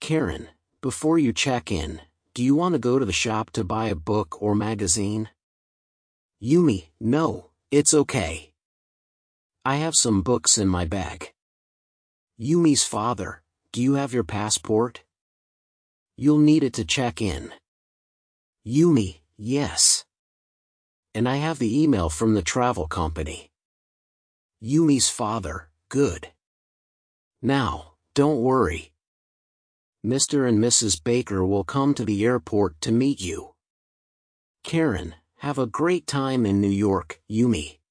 Karen, before you check in, do you want to go to the shop to buy a book or magazine? Yumi, no, it's okay. I have some books in my bag. Yumi's father, do you have your passport? You'll need it to check in. Yumi, yes. And I have the email from the travel company. Yumi's father, good. Now, don't worry. Mr. and Mrs. Baker will come to the airport to meet you. Karen, have a great time in New York, Yumi.